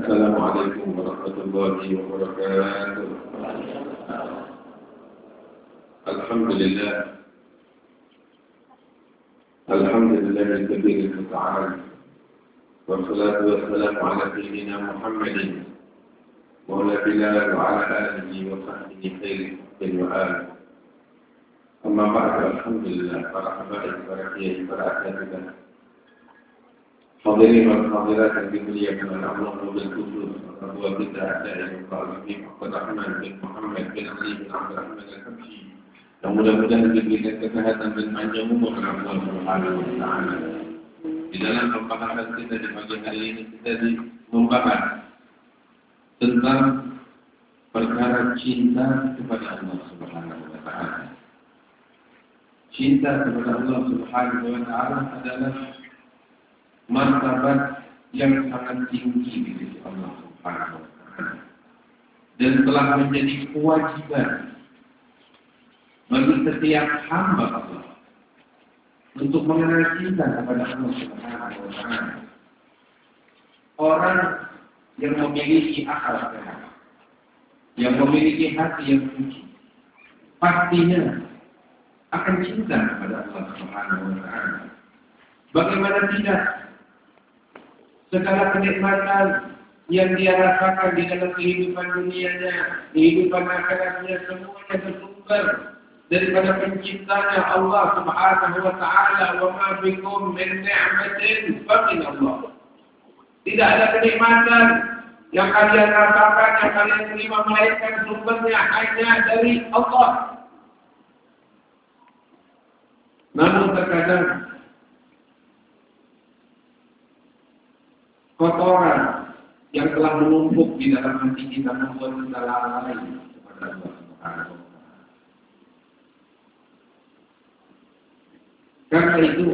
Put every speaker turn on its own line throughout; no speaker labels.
Assalamualaikum warahmatullahi wabarakatuh. Alhamdulillah. Alhamdulillah al-kabir al-muta'al. Wassalatu wassalamu ala sayyidina Muhammadin wa ala Bilal wa ala alihi wa sahbihi khairin wa al. Amma ba'du, alhamdulillah, para habaib, para kiai, para asatidzah, hadirin wal hadirat yang dimuliakan oleh Allah wabil khusus Ketua Bid'ah Da'i Al-Habib Rahman bin Muhammad bin Ali bin Abdul Rahman Al-Habsyi, yang mudah-mudahan diberikan kesehatan dan panjang umur oleh Allah Subhanahu wa taala. Di dalam pembahasan kita di pagi hari ini kita membahas tentang perkara cinta kepada Allah Subhanahu wa taala. Cinta kepada Allah Subhanahu wa taala adalah martabat yang sangat tinggi di sisi Allah Subhanahu wa taala dan telah menjadi kewajiban bagi setiap hamba Allah untuk mengenal cinta kepada Allah Subhanahu wa taala. Orang yang memiliki akal sehat, yang memiliki hati yang suci, pastinya akan cinta kepada Allah Subhanahu wa taala. Bagaimana tidak? Segala kenikmatan yang dia rasakan di dalam kehidupan dunianya, kehidupan akhiratnya, semuanya bersumber daripada penciptanya Allah Subhanahu wa taala. Wa ma bikum min ni'matin fa min Allah. Tidak ada kenikmatan yang kalian rasakan, yang kalian terima, melainkan sumbernya hanya dari Allah. Namun terkadang kotoran yang telah menumpuk di dalam hati kita membuat kita lalai kepada Allah Subhanahu wa taala. Karena itu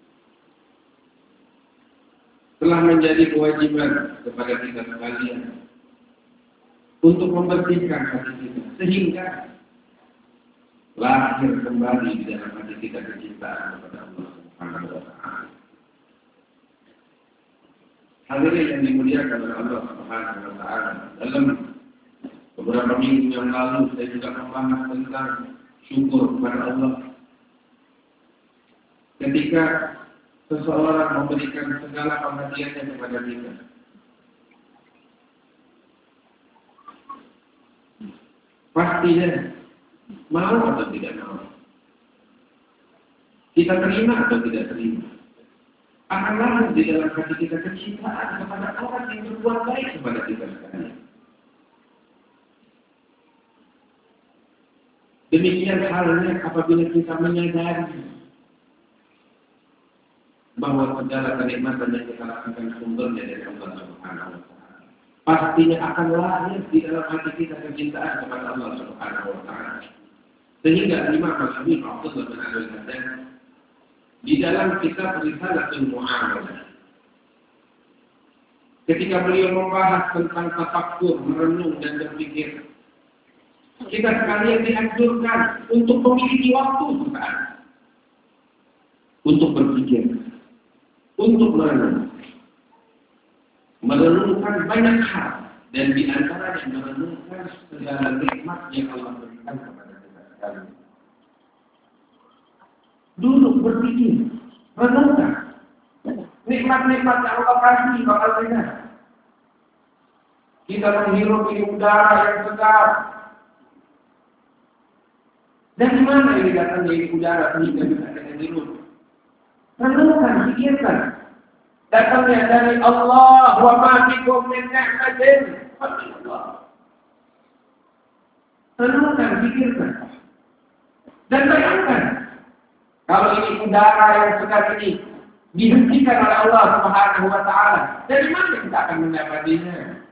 telah menjadi kewajiban kepada kita sekalian untuk membersihkan hati kita sehingga lahir kembali di dalam hati kita kecintaan kepada Allah Subhanahu wa taala. Hadirin yang dimuliakan oleh Allah Subhanahu wa taala, dalam beberapa minggu yang lalu saya juga membahas tentang syukur kepada Allah. Ketika seseorang memberikan segala perhatiannya kepada kita, pastinya mau atau tidak mau, kita terima atau tidak terima, akan lahir di dalam hati kita kecintaan kepada orang yang berbuat baik kepada kita sekalian. Demikian halnya apabila kita menyadari bahwa segala kenikmatan yang kita lakukan sumbernya dari Allah Subhanahu wa taala, pastinya akan lahir di dalam hati kita kecintaan kepada Allah Subhanahu wa taala. Sehingga Imam Al-Habib Abdullah bin Al-Hasan di dalam kitab Risalatul Mu'amalah, ketika beliau membahas tentang tafakkur, merenung dan berpikir, kita sekalian dianjurkan untuk memiliki waktu sesaat untuk berpikir, untuk merenungkan banyak hal, dan di antara yang merenungkan segala nikmat yang Allah berikan kepada kita sekalian. Duduk berpikir, renungkan nikmat-nikmat yang Allah kasih bakal kita. Kita menghirup udara yang segar. Dari mana ini datangnya ini udara sehingga bisa kita hirup? Renungkan, pikirkan. Datangnya dari Allah. Wa ma bikum min ni'matin fa min Allah. Renungkan, pikirkan. Dan bayangkan, kalau ini udara yang segar ini dihentikan oleh Allah Subhanahu wa taala, dari mana kita akan mendapatinya?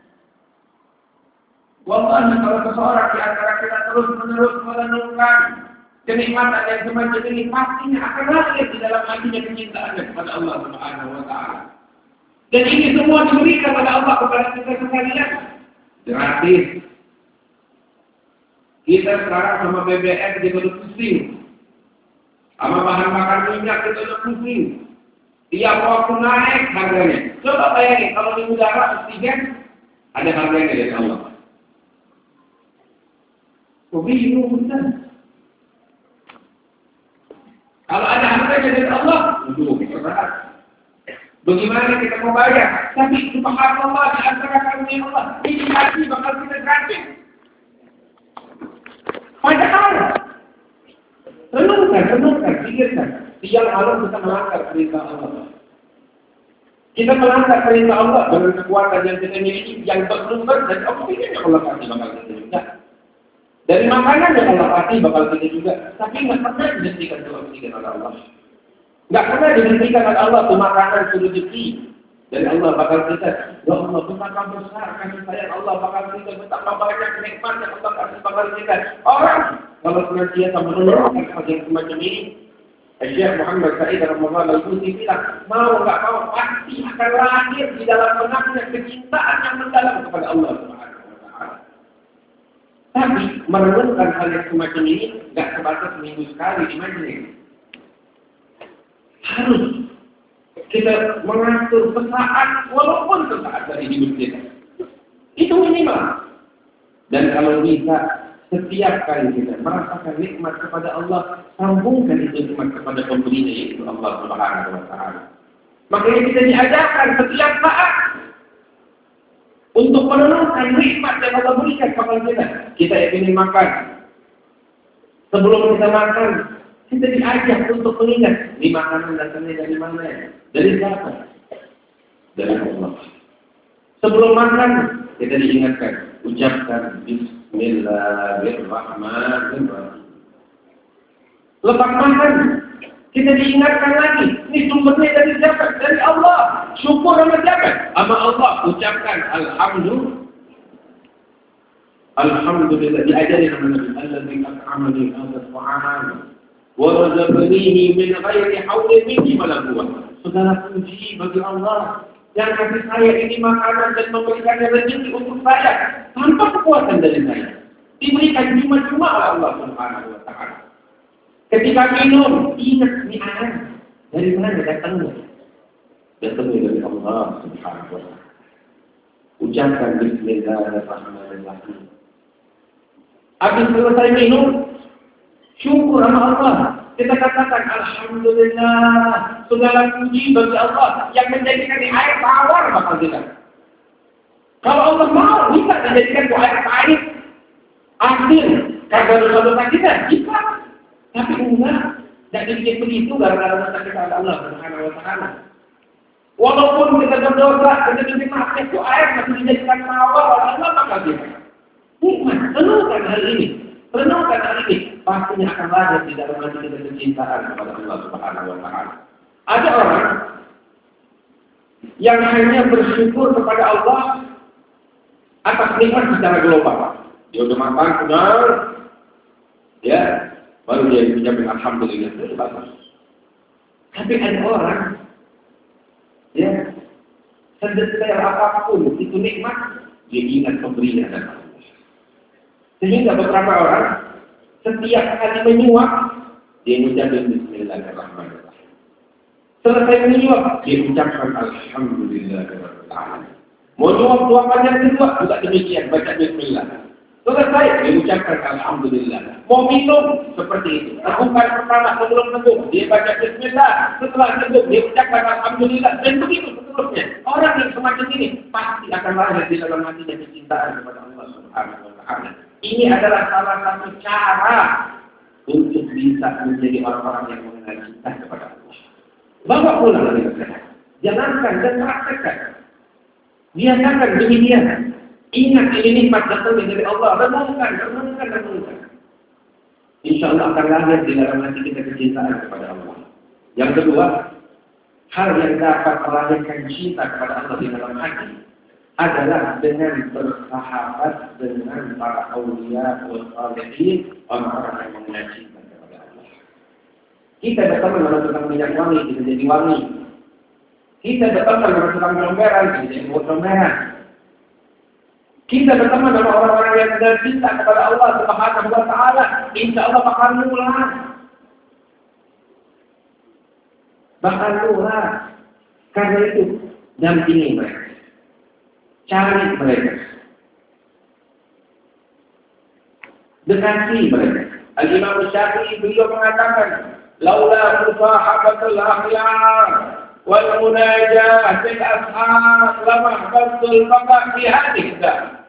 Wallahi, kalau seseorang di antara kita terus-menerus merenungkan kenikmatan yang semacam ini, pastinya akan lahir di dalam hatinya kecintaannya kepada Allah Subhanahu wa taala. Dan ini semua diberikan oleh Allah kepada kita sekalian gratis. Kita sekarang sama BBM kita udah pusing, sama bahan bakar minyak kita udah pusing. Tiap waktu naik harganya. Coba bayangin kalau di udara oksigen Ada harganya dari Allah. Bingung bukan? Kalau ada harganya dari Allah, berat. Bagaimana kita mau bayar? Tapi subhanallah di antara karunia Allah, ini hati bakal kita gratis. Padahal, renungkan, pikirkan. Siang malam kita melanggar perintah Allah. Kita melanggar perintah Allah dengan kekuatan yang kita miliki, yang bersumber dari oksigen yang Allah kasih bakal kita juga. Dari makanan yang Allah kasih bakal kita juga. Tapi nggak pernah dihentikan itu oksigen oleh Allah. Nggak pernah dihentikan oleh Allah itu makanan sudah rezeki. Dan Allah bakal kita, ya Allah betapa besar kasih sayang Allah bakal kita, betapa banyak nikmat yang Allah kasih bakal kita. Orang kalau senantiasa menurunkan hal yang semacam ini, Syekh Muhammad Said Ramadhan Al-Busi bilang, mau nggak mau pasti akan lahir di dalam benaknya kecintaan yang mendalam kepada Allah Subhanahu wa Ta'ala. Tapi merenungkan hal yang semacam ini nggak sebatas seminggu sekali di majelis. Harus kita mengatur sesaat, walaupun sesaat dari hidup kita. Itu minimal. Dan kalau bisa, setiap kali kita merasakan nikmat kepada Allah, sambungkan itu nikmat kepada pemberinya, yaitu Allah Subhanahu wa Ta'ala. Makanya kita diajarkan setiap saat untuk merenungkan nikmat yang Allah berikan kepada kita. Kita ingin makan. Sebelum kita makan, kita diajak untuk mengingat ini makanan datangnya dari mana? Dari siapa? Dari Allah. Sebelum makan, kita diingatkan, ucapkan Bismillahirrahmanirrahim. Lepas makan, kita diingatkan lagi, ini sumbernya dari siapa? Dari Allah. Syukur sama siapa? Sama Allah. Ucapkan Alhamdulillah. Alhamdulillah. Diajari sama Nabi. Alladzi at'amani hadha at-ta'am wa razaqanihi min ghairi haulin minni wa la quwwah. Segala puji bagi Allah yang kasih saya ini makanan dan memberikannya rezeki untuk saya tanpa kekuatan dari saya. Diberikan cuma-cuma oleh Allah Subhanahu wa Ta'ala. Ketika minum, ingat ini air. Dari mana datangnya? Datangnya dari Allah Subhanahu wa Ta'ala. Ucapkan Bismillahirrahmanirrahim. Habis selesai minum, syukur sama Allah. Kita katakan Alhamdulillah, segala puji bagi Allah yang menjadikan air tawar bakal kita. Kalau Allah mau, bisa menjadikan air pahit, asin, karena dosa-dosa kita, bisa. Tapi enggak, tidak dibikin begitu gara-gara dosa kita ada Allah Subhanahu wa Ta'ala. Walaupun kita berdosa, kita dimaafkan, itu air masih dijadikan tawar oleh Allah bakal kita. Nikmat, renungkan hal ini. Renungkan hal ini, pastinya akan lahir di dalam hati kita kecintaan kepada Allah Subhanahu wa Ta'ala. Ada orang yang hanya bersyukur kepada Allah atas nikmat secara global. Dia udah makan, benar, ya, baru dia mengucapkan Alhamdulillah, itu bagus. Tapi ada orang, ya, sedetail apapun itu nikmat, dia ingat pemberian dan Allah. Sehingga beberapa orang setiap kali menyuap, dia mengucapkan Bismillahirrahmanirrahim. Selesai menyuap, dia mengucapkan Alhamdulillahirrahmanirrahim. Mau nyuap suapan yang kedua, juga demikian, baca Bismillah. Selesai, dia mengucapkan Alhamdulillah. Mau minum, seperti itu. Lakukan pertama sebelum neguh, dia baca Bismillah. Setelah neguh, dia mengucapkan Alhamdulillah. Dan begitu seterusnya. Orang yang semacam ini pasti akan lahir di dalam hatinya kecintaan kepada Allah Subhanahu wa Ta'ala. Ini adalah salah satu cara untuk bisa menjadi orang-orang yang mengenal cinta kepada Allah. Bawa pulang dari kesehatan. Jangankan dan praktekkan. Biasakan demikian. Ingat ini nikmat datang dari Allah. Renungkan. Insya Allah akan lahir di dalam hati kita kecintaan kepada Allah. Yang kedua, hal yang dapat melahirkan cinta kepada Allah di dalam hati adalah dengan bersahabat dengan para aulia wal salihin, orang-orang yang mengenal cinta kepada Allah. Kita berteman dengan tukang minyak wangi, kita jadi wangi. Kita berteman dengan tukang comberan, kita jadi comberan. Kita berteman dengan orang-orang yang mengenal cinta kepada Allah Subhanahu wa Ta'ala, insya Allah bakal nular. Bakal nular. Karena itu dampingi mereka. cari mereka, dekati mereka. Al-Imam Syafi'i beliau mengatakan, laula musahabatul akhyar wal munajah bil ashab lama qasul maqam fi hadhihi.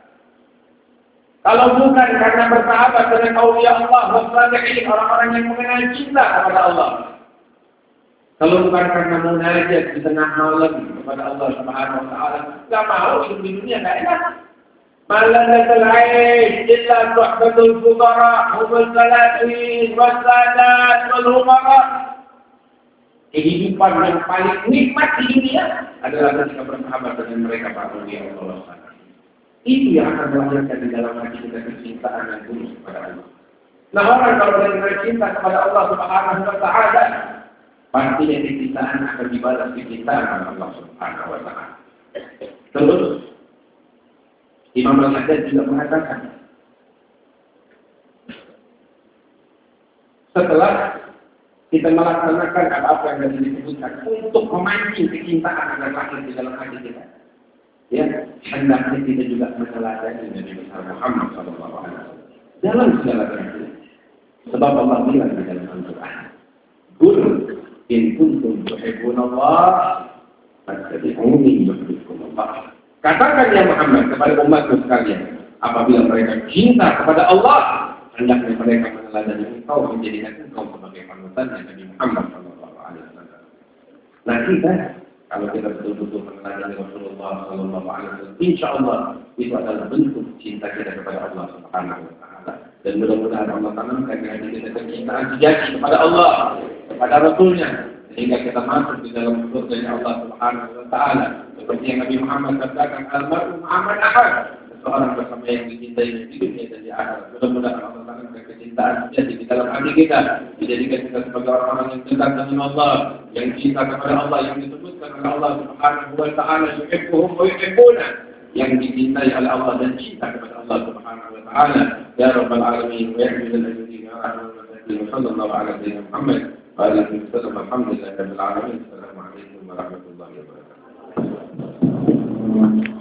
Kalau bukan karena bersahabat dengan aulia Allah wassalihin, orang-orang yang mengenal cinta kepada Allah. Kalau bukan karena munajat di tengah malam kepada Allah Subhanahu wa taala, enggak mau hidup di dunia, enggak enak. Malalatul aish illa suhbatul fuqara humul salatin wassadat wal umara. Kehidupan yang paling nikmat di dunia adalah ketika bersahabat dengan mereka para aulia Allah. Itu yang akan melahirkan di dalam hati kita kecintaan dan tulus kepada Allah. Nah, orang kalau benar-benar cinta kepada Allah Subhanahu wa taala, pasti kecintaan akan dibalas kecintaan Allah Subhanahu wa taala. Terus Imam Al-Haddad juga mengatakan, setelah kita melaksanakan apa yang tadi disebutkan untuk memancing kecintaan agar lahir di dalam hati kita, ya, hendaknya kita juga meneladani Nabi besar Muhammad SAW dalam segala perkara. Sebab Allah bilang di dalam Al-Quran, "Qul in kuntum tuhibbunallah fattabi'uni yuhibbukumullah." Katakan ya Muhammad kepada umatmu sekalian, apabila mereka cinta kepada Allah, hendaknya mereka meneladani engkau, menjadikan engkau sebagai panutan Nabi Muhammad SAW. Nah, kita kalau kita betul-betul meneladani Rasulullah SAW, insya Allah itu adalah bentuk cinta kita kepada Allah Subhanahu wa taala. Dan mudah-mudahan Allah tanamkan di hati kita kecintaan sejati kepada Allah, kepada Rasulnya, sehingga kita masuk di dalam surga Allah Subhanahu wa taala. Seperti yang Nabi Muhammad katakan, al-mar'u ma'aman ahad. Seorang bersama yang dicintai di dunia dan di akhirat. Mudah-mudahan Allah tanamkan kecintaan sejati di dalam hati kita, dijadikan kita sebagai orang-orang yang dekat dengan Allah, yang cinta kepada Allah, yang disebutkan oleh Allah Subhanahu wa taala, yuhibbuhum wa yuhibbuna, yang dicintai oleh Allah dan cinta kepada Allah Subhanahu wa taala. Ya rabbal alamin wa ya rabbal alamin wa sallallahu ala sayyidina Muhammad wa alihi wa sallam. Alhamdulillahirabbil alamin. Assalamualaikum warahmatullahi wabarakatuh.